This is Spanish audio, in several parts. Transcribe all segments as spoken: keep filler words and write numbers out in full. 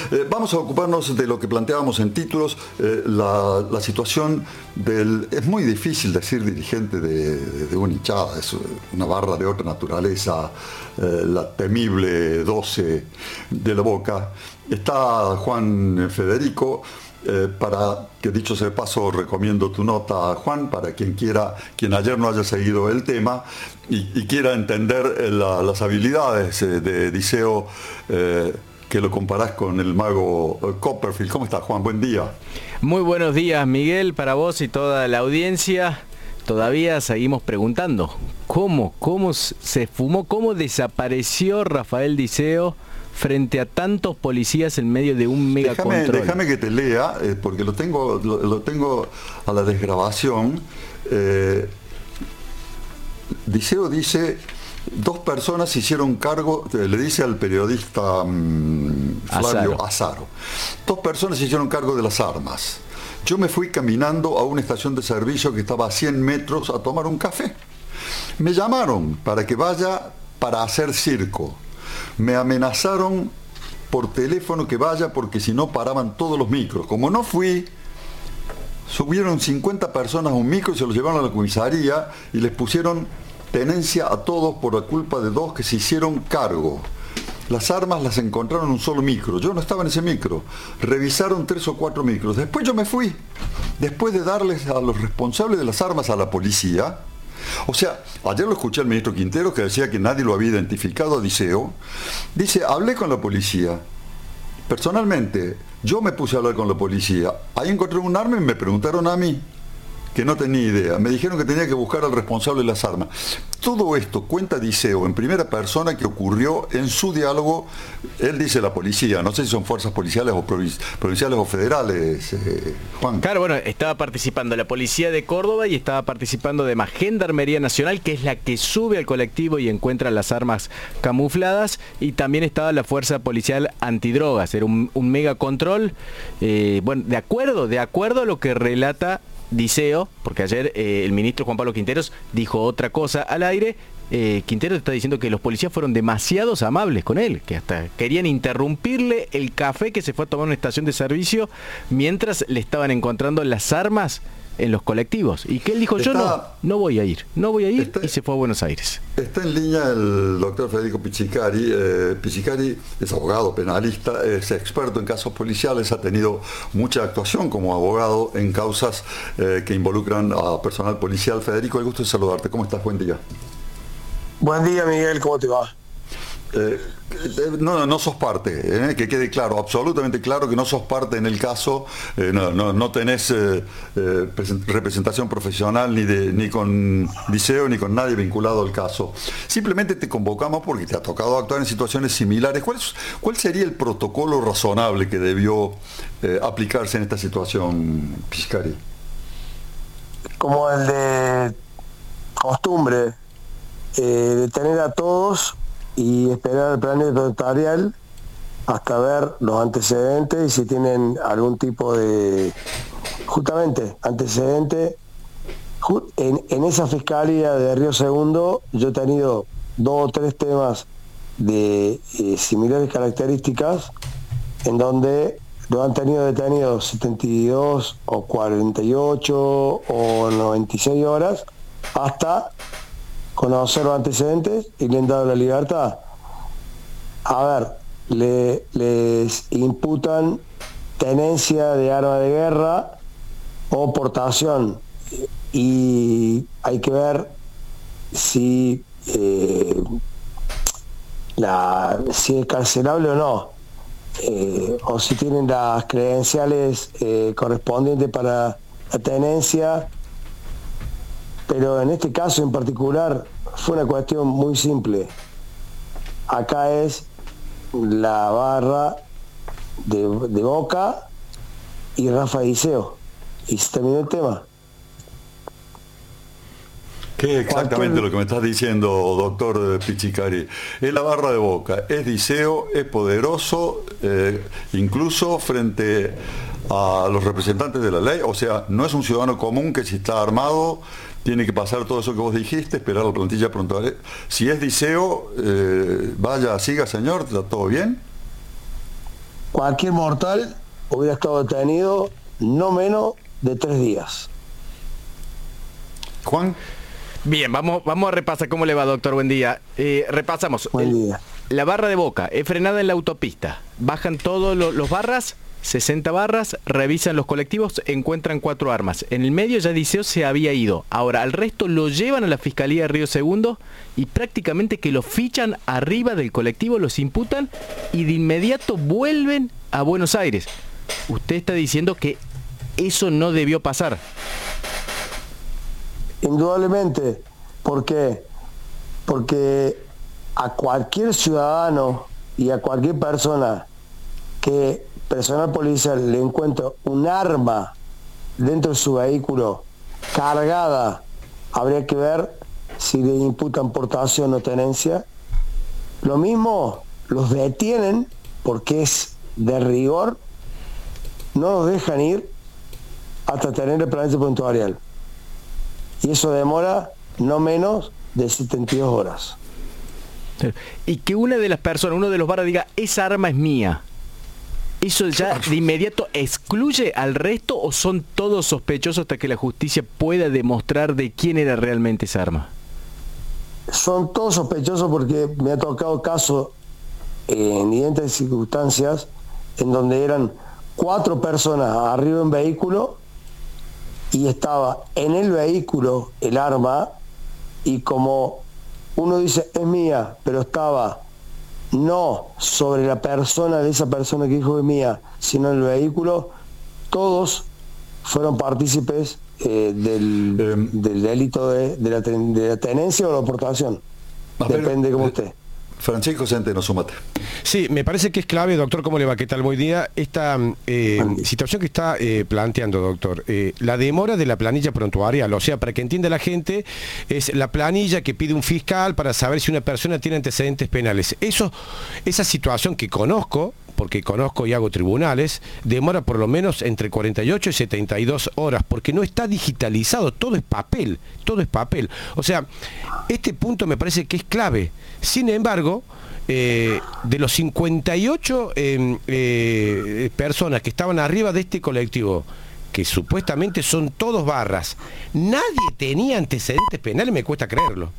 Eh, vamos a ocuparnos de lo que planteábamos en títulos, eh, la, la situación del... Es muy difícil decir dirigente de, de, de una hinchada, es una barra de otra naturaleza, eh, la temible doce de la Boca. Está Juan Federico, eh, para que dicho sea de paso recomiendo tu nota, Juan, para quien quiera, quien ayer no haya seguido el tema y, y quiera entender eh, la, las habilidades eh, de Diceo, eh, que lo comparás con el mago Copperfield. ¿Cómo estás, Juan? Buen día. Muy buenos días, Miguel, para vos y toda la audiencia. Todavía seguimos preguntando, ¿cómo? ¿Cómo se fumó? ¿Cómo desapareció Rafael Diceo frente a tantos policías en medio de un megacontrol? Déjame, déjame que te lea, eh, porque lo tengo, lo, lo tengo a la desgrabación. Eh, Diceo dice... Dos personas se hicieron cargo, le dice al periodista um, Flavio Azaro. Azaro, dos personas se hicieron cargo de las armas. Yo me fui caminando a una estación de servicio que estaba a cien metros a tomar un café. Me llamaron para que vaya para hacer circo. Me amenazaron por teléfono que vaya porque si no paraban todos los micros. Como no fui, subieron cincuenta personas a un micro y se los llevaron a la comisaría y les pusieron tenencia a todos por la culpa de dos que se hicieron cargo. Las armas las encontraron en un solo micro. Yo no estaba en ese micro. Revisaron tres o cuatro micros. Después yo me fui. Después de darles a los responsables de las armas a la policía. O sea, ayer lo escuché al ministro Quintero que decía que nadie lo había identificado a Diceo. Dice, hablé con la policía. Personalmente, yo me puse a hablar con la policía. Ahí encontré un arma y me preguntaron a mí, que no tenía idea. Me dijeron que tenía que buscar al responsable de las armas. Todo esto cuenta Diceo en primera persona que ocurrió en su diálogo. Él dice la policía, no sé si son fuerzas policiales o provinciales o federales, eh, Juan. Claro, bueno, estaba participando la policía de Córdoba y estaba participando además Gendarmería Nacional, que es la que sube al colectivo y encuentra las armas camufladas, y también estaba la fuerza policial antidrogas. Era un, un mega control. Eh, bueno, de acuerdo, de acuerdo a lo que relata Diceo, porque ayer eh, el ministro Juan Pablo Quinteros dijo otra cosa al aire. eh, Quinteros está diciendo que los policías fueron demasiados amables con él, que hasta querían interrumpirle el café que se fue a tomar en una estación de servicio mientras le estaban encontrando las armas en los colectivos, y que él dijo, está, yo no, no voy a ir, no voy a ir, está, y se fue a Buenos Aires. Está en línea el doctor Federico Pizzicari. Eh, Pizzicari es abogado penalista, es experto en casos policiales, ha tenido mucha actuación como abogado en causas eh, que involucran a personal policial. Federico, el gusto de saludarte. ¿Cómo estás? Buen día. Buen día, Miguel, ¿cómo te va? Eh, no, no sos parte, eh, que quede claro, absolutamente claro que no sos parte en el caso, eh, no, no, no tenés eh, eh, representación profesional ni, de, ni con Diceo ni con nadie vinculado al caso. Simplemente te convocamos porque te ha tocado actuar en situaciones similares. ¿Cuál, es, cuál sería el protocolo razonable que debió eh, aplicarse en esta situación, Pizzicari? Como el de costumbre, eh, detener a todos y esperar el plan notarial hasta ver los antecedentes y si tienen algún tipo de, justamente, antecedente. En, en esa fiscalía de Río Segundo yo he tenido dos o tres temas de eh, similares características en donde lo han tenido detenidos setenta y dos o cuarenta y ocho o noventa y seis horas hasta conocer los antecedentes y le han dado la libertad. A ver, le, les imputan tenencia de arma de guerra o portación, y hay que ver si, eh, la, si es carcelable o no, eh, o si tienen las credenciales eh, correspondientes para la tenencia. Pero en este caso en particular fue una cuestión muy simple. Acá es la barra de, de Boca y Rafa Diceo. Y se terminó el tema. ¿Qué es exactamente Cualquier... lo que me estás diciendo, doctor Pizzicari? Es la barra de Boca, es Diceo, es poderoso, eh, incluso frente a los representantes de la ley. O sea, no es un ciudadano común que si está armado tiene que pasar todo eso que vos dijiste, esperar la plantilla pronto. Si es Diceo, eh, vaya, siga, señor, ¿está todo bien? cualquier mortal hubiera estado detenido no menos de tres días. Juan. Bien, vamos, vamos a repasar cómo le va, doctor. Buen día. Eh, repasamos. Buen El, día. La barra de Boca es frenada en la autopista. Bajan todos lo, los barras, sesenta barras, revisan los colectivos, encuentran cuatro armas. En el medio ya Diceo se había ido. Ahora, al resto lo llevan a la Fiscalía de Río Segundo y prácticamente que los fichan arriba del colectivo, los imputan y de inmediato vuelven a Buenos Aires. Usted está diciendo que eso no debió pasar. Indudablemente. ¿Por qué? Porque a cualquier ciudadano y a cualquier persona que personal policial le encuentra un arma dentro de su vehículo cargada, habría que ver si le imputan portación o tenencia. Lo mismo, los detienen porque es de rigor, no los dejan ir hasta tener el plan puntuarial. Y eso demora no menos de setenta y dos horas. Y que una de las personas, uno de los barras diga, esa arma es mía, ¿eso ya de inmediato excluye al resto o son todos sospechosos hasta que la justicia pueda demostrar de quién era realmente esa arma? Son todos sospechosos porque me ha tocado casos en idénticas circunstancias en donde eran cuatro personas arriba en vehículo y estaba en el vehículo el arma y como uno dice es mía, pero estaba no sobre la persona de esa persona que dijo es mía, sino en el vehículo, todos fueron partícipes eh, del, eh, del delito de, de, la ten, de la tenencia o la aportación. Depende como usted. Francisco Centeno, súmate. Sí, me parece que es clave, doctor, ¿cómo le va? ¿Qué tal? Buen día. Esta eh, situación que está eh, planteando, doctor, eh, la demora de la planilla prontuarial, o sea, para que entienda la gente, es la planilla que pide un fiscal para saber si una persona tiene antecedentes penales. Eso, esa situación que conozco, porque conozco y hago tribunales, demora por lo menos entre cuarenta y ocho y setenta y dos horas, porque no está digitalizado, todo es papel, todo es papel. O sea, este punto me parece que es clave. Sin embargo, eh, de los cincuenta y ocho eh, eh, personas que estaban arriba de este colectivo, que supuestamente son todos barras, nadie tenía antecedentes penales, me cuesta creerlo.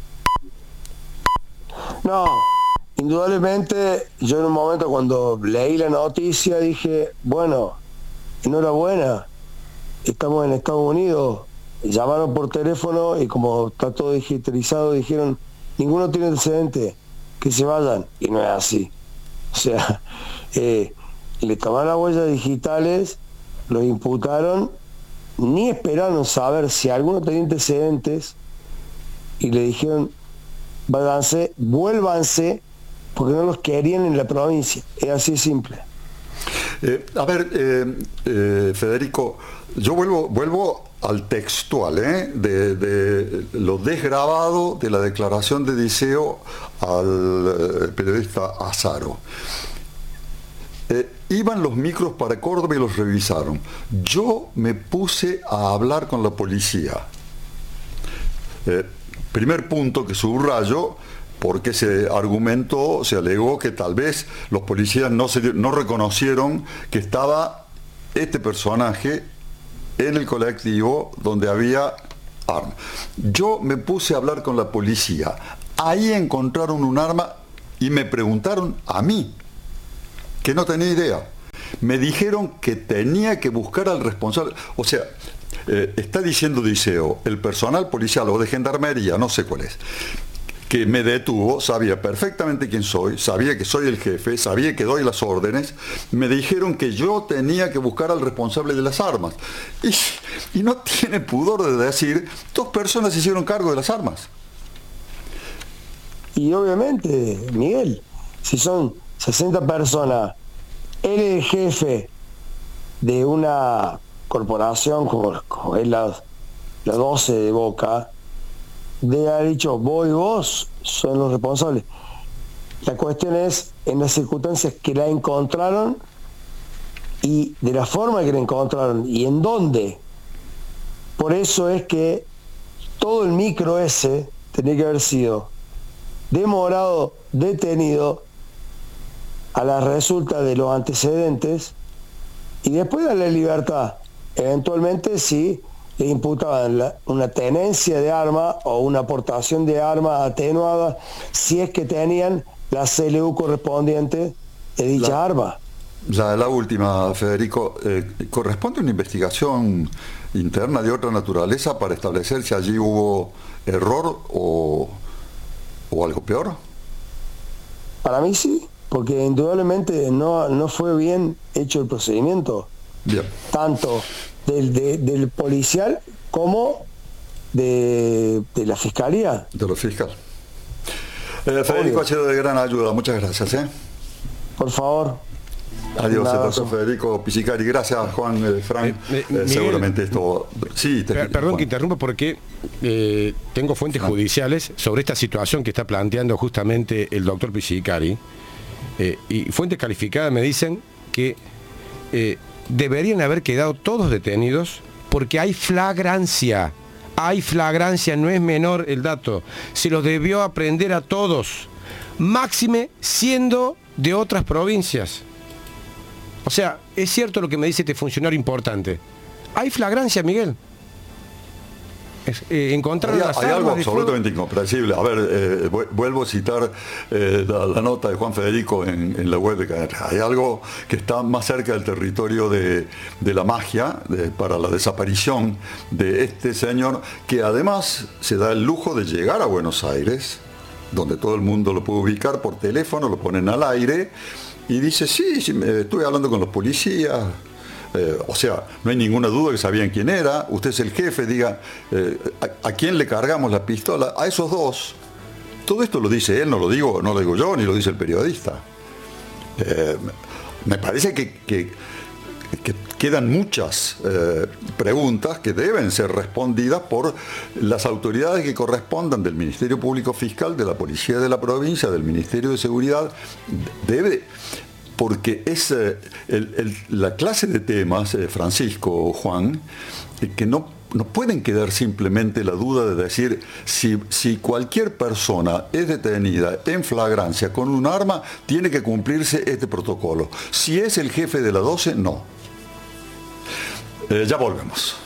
No, indudablemente yo en un momento cuando leí la noticia dije, bueno, enhorabuena, estamos en Estados Unidos. Llamaron por teléfono y como está todo digitalizado dijeron, ninguno tiene antecedente, que se vayan, y no es así. O sea, eh, le tomaron las huellas digitales, los imputaron, ni esperaron saber si alguno tenía antecedentes y le dijeron, váyanse, vuélvanse, porque no los querían en la provincia. Es así de simple. Eh, a ver, eh, eh, Federico, yo vuelvo, vuelvo al textual, ¿eh? de, de lo desgrabado de la declaración de Diceo al eh, periodista Azaro. Eh, iban los micros para Córdoba y los revisaron. Yo me puse a hablar con la policía. Eh, primer punto que subrayo, porque se argumentó, se alegó que tal vez los policías no, se, no reconocieron que estaba este personaje en el colectivo donde había arma. Yo me puse a hablar con la policía. Ahí encontraron un arma y me preguntaron a mí, que no tenía idea. Me dijeron que tenía que buscar al responsable. O sea, eh, está diciendo Diceo, el personal policial o de gendarmería, no sé cuál es, que me detuvo, sabía perfectamente quién soy, sabía que soy el jefe, sabía que doy las órdenes, me dijeron que yo tenía que buscar al responsable de las armas. Y, y no tiene pudor de decir, dos personas se hicieron cargo de las armas. Y obviamente, Miguel, si son sesenta personas, él es el jefe de una corporación como, como es la, la doce de Boca, de haber dicho, vos y vos son los responsables. La cuestión es en las circunstancias que la encontraron y de la forma que la encontraron y en dónde. Por eso es que todo el micro ese tenía que haber sido demorado, detenido a la resulta de los antecedentes y después darle libertad. Eventualmente si le imputaban la, una tenencia de arma o una aportación de arma atenuada, si es que tenían la C L U correspondiente de dicha la, arma. La, la última, Federico, eh, ¿corresponde una investigación interna de otra naturaleza para establecer si allí hubo error o, o algo peor? Para mí sí, porque indudablemente no, no fue bien hecho el procedimiento. Bien. Tanto del, de, del policial como de, de la fiscalía. De los fiscales. Eh, Federico ha sido de gran ayuda, muchas gracias. ¿eh? Por favor. Adiós, el doctor Federico Pisicari. Gracias, Juan, eh, Frank. Eh, eh, seguramente esto... Sí, te... Per perdón Juan. que interrumpa porque eh, tengo fuentes Frank. judiciales sobre esta situación que está planteando justamente el doctor Pisicari. Eh, y fuentes calificadas me dicen que eh, deberían haber quedado todos detenidos porque hay flagrancia. Hay flagrancia, no es menor el dato. Se los debió aprender a todos. Máxime siendo de otras provincias. O sea, es cierto lo que me dice este funcionario importante. Hay flagrancia, Miguel. Es, eh, encontrar las hay algo absolutamente incomprensible. A ver, eh, vuelvo a citar eh, la, la nota de Juan Federico en, en la web de Cadena. Hay algo que está más cerca del territorio de, de la magia de, para la desaparición de este señor, que además se da el lujo de llegar a Buenos Aires, donde todo el mundo lo puede ubicar por teléfono, lo ponen al aire, y dice, sí, sí estuve hablando con los policías. Eh, o sea, no hay ninguna duda que sabían quién era, usted es el jefe, diga, eh, ¿a, ¿a quién le cargamos la pistola? A esos dos. Todo esto lo dice él, no lo digo, no lo digo yo, ni lo dice el periodista. Eh, me parece que, que, que quedan muchas eh, preguntas que deben ser respondidas por las autoridades que correspondan del Ministerio Público Fiscal, de la Policía de la Provincia, del Ministerio de Seguridad. Debe... Porque es eh, el, el, la clase de temas, eh, Francisco, Juan, eh, que no, no pueden quedar simplemente la duda de decir si, si cualquier persona es detenida en flagrancia con un arma, tiene que cumplirse este protocolo. Si es el jefe de la doce, no. Eh, ya volvemos.